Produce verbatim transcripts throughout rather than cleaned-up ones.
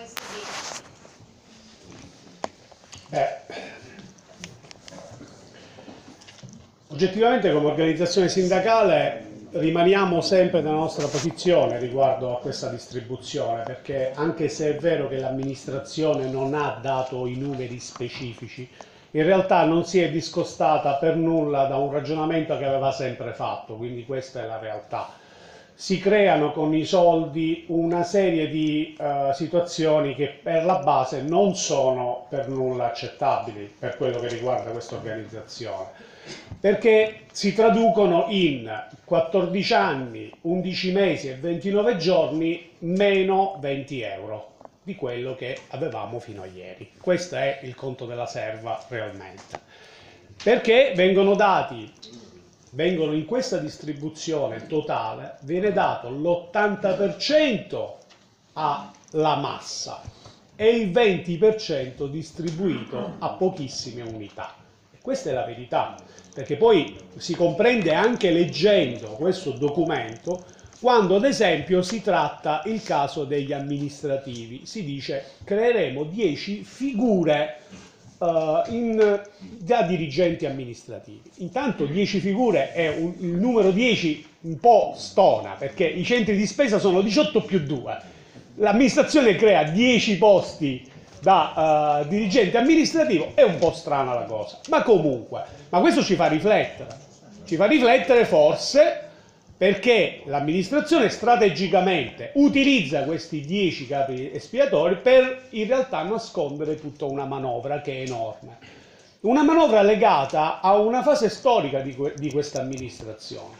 questo sì. Eh, oggettivamente come organizzazione sindacale rimaniamo sempre nella nostra posizione riguardo a questa distribuzione, perché anche se è vero che l'amministrazione non ha dato i numeri specifici, in realtà non si è discostata per nulla da un ragionamento che aveva sempre fatto, quindi questa è la realtà. Si creano con i soldi una serie di uh, situazioni che per la base non sono per nulla accettabili per quello che riguarda questa organizzazione, perché si traducono in quattordici anni, undici mesi e ventinove giorni meno venti euro di quello che avevamo fino a ieri. Questo è il conto della serva realmente, perché vengono dati vengono in questa distribuzione totale, viene dato l'ottanta per cento alla massa e il venti per cento distribuito a pochissime unità. E questa è la verità, perché poi si comprende anche leggendo questo documento, quando ad esempio si tratta il caso degli amministrativi, si dice creeremo dieci figure Uh, in, da dirigenti amministrativi. Intanto dieci figure è un, il numero dieci un po' stona, perché i centri di spesa sono diciotto più due. L'amministrazione crea dieci posti da uh, dirigente amministrativo, è un po' strana la cosa. Ma comunque, ma questo ci fa riflettere. Ci fa riflettere forse perché l'amministrazione strategicamente utilizza questi dieci capi espiatori per in realtà nascondere tutta una manovra che è enorme. Una manovra legata a una fase storica di, que di questa amministrazione.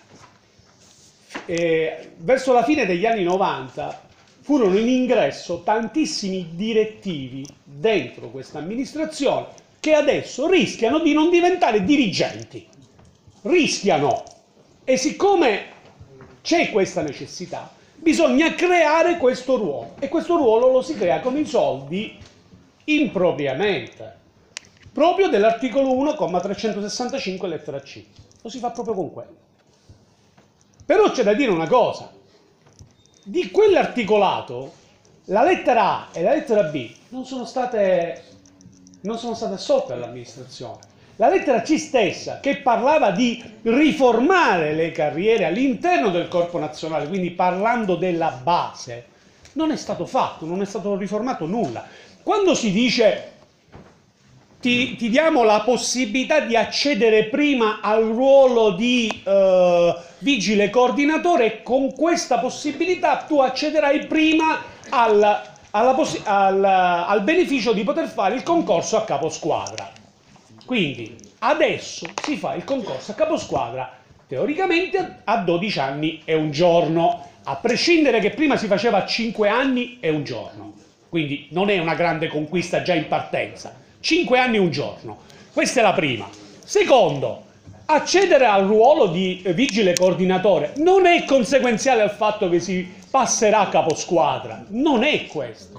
E verso la fine degli anni novanta furono in ingresso tantissimi direttivi dentro questa amministrazione che adesso rischiano di non diventare dirigenti. Rischiano. E siccome c'è questa necessità, bisogna creare questo ruolo, e questo ruolo lo si crea con i soldi impropriamente, proprio dell'articolo uno, comma trecentosessantacinque, lettera C. Lo si fa proprio con quello. Però c'è da dire una cosa: di quell'articolato la lettera A e la lettera B non sono state, non sono state assolte all'amministrazione. La lettera C stessa, che parlava di riformare le carriere all'interno del corpo nazionale, quindi parlando della base, non è stato fatto, non è stato riformato nulla. Quando si dice ti, ti diamo la possibilità di accedere prima al ruolo di eh, vigile coordinatore, con questa possibilità tu accederai prima al, alla al, al beneficio di poter fare il concorso a caposquadra. Quindi adesso si fa il concorso a caposquadra teoricamente a dodici anni e un giorno, a prescindere che prima si faceva a cinque anni e un giorno. Quindi non è una grande conquista già in partenza. cinque anni e un giorno. Questa è la prima. Secondo, accedere al ruolo di vigile coordinatore non è conseguenziale al fatto che si passerà a caposquadra. Non è questo.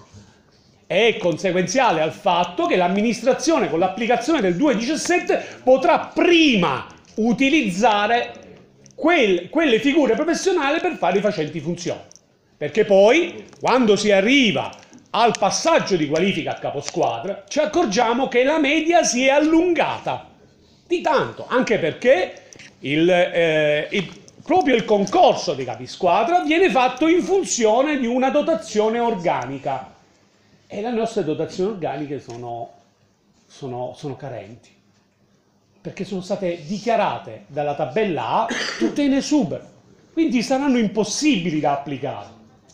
È conseguenziale al fatto che l'amministrazione con l'applicazione del duecentodiciassette potrà prima utilizzare quel, quelle figure professionali per fare i facenti funzioni. Perché poi, quando si arriva al passaggio di qualifica a caposquadra, ci accorgiamo che la media si è allungata di tanto, anche perché il, eh, il, proprio il concorso di capisquadra viene fatto in funzione di una dotazione organica. E le nostre dotazioni organiche sono, sono, sono carenti, perché sono state dichiarate dalla tabella A tutte in esubero, quindi saranno impossibili da applicare.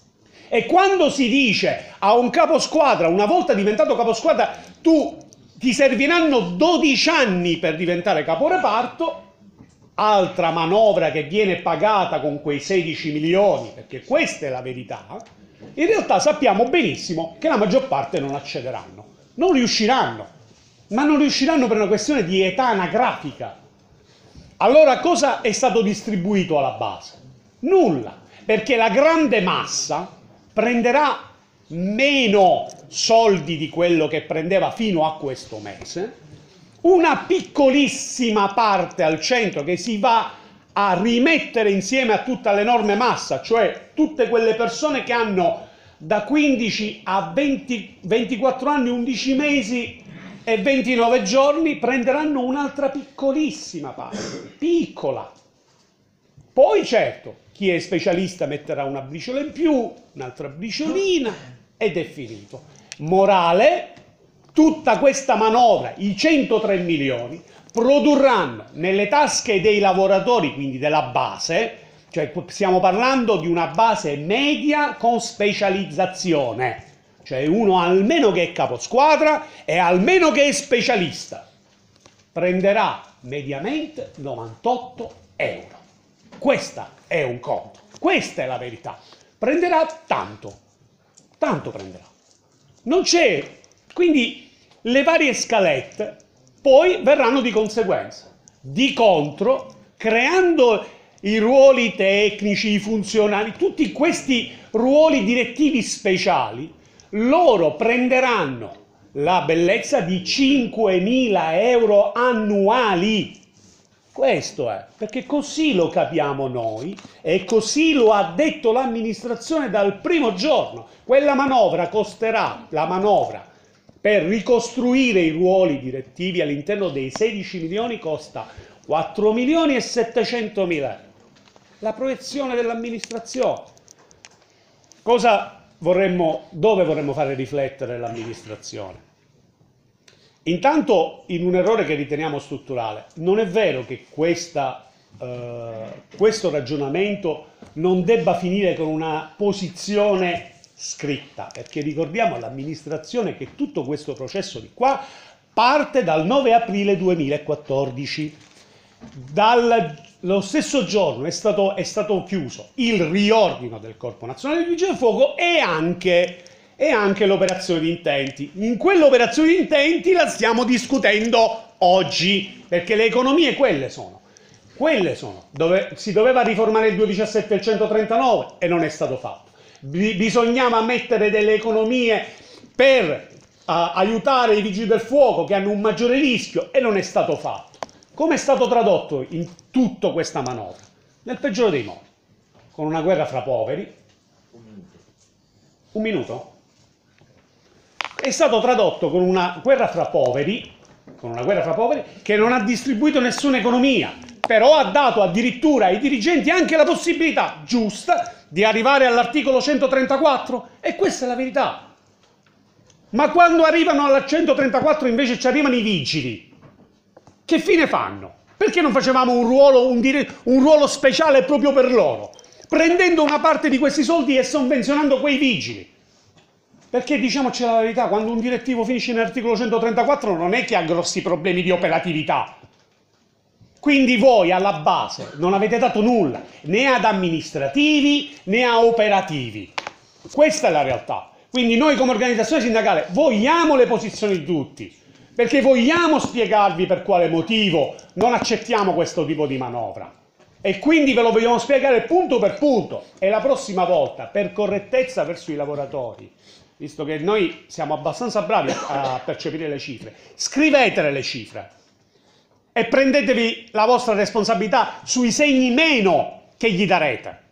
E quando si dice a un caposquadra, una volta diventato caposquadra, tu ti serviranno dodici anni per diventare caporeparto, altra manovra che viene pagata con quei sedici milioni, perché questa è la verità, in realtà sappiamo benissimo che la maggior parte non accederanno, non riusciranno, ma non riusciranno per una questione di età anagrafica. Allora cosa è stato distribuito alla base? Nulla, perché la grande massa prenderà meno soldi di quello che prendeva fino a questo mese, una piccolissima parte al centro che si va a rimettere insieme a tutta l'enorme massa, cioè tutte quelle persone che hanno da quindici a venti, ventiquattro anni, undici mesi e ventinove giorni prenderanno un'altra piccolissima parte, piccola. Poi certo, chi è specialista metterà una briciola in più, un'altra briciolina ed è finito. Morale, tutta questa manovra, i centotré milioni, produrranno nelle tasche dei lavoratori, quindi della base, cioè stiamo parlando di una base media con specializzazione, cioè uno almeno che è caposquadra e almeno che è specialista, prenderà mediamente novantotto euro. Questo è un conto, questa è la verità. Prenderà tanto, tanto prenderà. Non c'è, quindi le varie scalette poi verranno di conseguenza. Di contro, creando i ruoli tecnici, i funzionali, tutti questi ruoli direttivi speciali, loro prenderanno la bellezza di cinquemila euro annuali. Questo è, perché così lo capiamo noi e così lo ha detto l'amministrazione dal primo giorno. Quella manovra costerà, la manovra per ricostruire i ruoli direttivi all'interno dei sedici milioni costa quattro milioni e settecentomila euro. La proiezione dell'amministrazione. Cosa vorremmo, dove vorremmo fare riflettere l'amministrazione? Intanto in un errore che riteniamo strutturale. Non è vero che questa, eh, questo ragionamento non debba finire con una posizione scritta, perché ricordiamo all'amministrazione che tutto questo processo di qua parte dal nove aprile duemilaquattordici. Dallo stesso giorno è stato, è stato chiuso il riordino del Corpo Nazionale dei Vigili del Fuoco e anche, e anche l'operazione di intenti. In quell'operazione di intenti la stiamo discutendo oggi, perché le economie quelle sono. Quelle sono. Dove si doveva riformare il duecentodiciassette e il centotrentanove e non è stato fatto. Bisognava mettere delle economie per uh, aiutare i vigili del fuoco che hanno un maggiore rischio e non è stato fatto. Come è stato tradotto in tutta questa manovra? Nel peggiore dei modi, con una guerra fra poveri. Un minuto. Un minuto? È stato tradotto con una guerra fra poveri, con una guerra fra poveri che non ha distribuito nessuna economia, però ha dato addirittura ai dirigenti anche la possibilità giusta di arrivare all'articolo centotrentaquattro, e questa è la verità. Ma quando arrivano al centotrentaquattro invece ci arrivano i vigili, che fine fanno? Perché non facevamo un ruolo, un, un ruolo speciale proprio per loro, prendendo una parte di questi soldi e sovvenzionando quei vigili? Perché diciamoci la verità, quando un direttivo finisce nell'articolo centotrentaquattro non è che ha grossi problemi di operatività. Quindi voi alla base non avete dato nulla, né ad amministrativi né a operativi. Questa è la realtà. Quindi noi come organizzazione sindacale vogliamo le posizioni di tutti, perché vogliamo spiegarvi per quale motivo non accettiamo questo tipo di manovra. E quindi ve lo vogliamo spiegare punto per punto. E la prossima volta, per correttezza verso i lavoratori, visto che noi siamo abbastanza bravi a percepire le cifre, scrivetele le cifre. E prendetevi la vostra responsabilità sui segni meno che gli darete.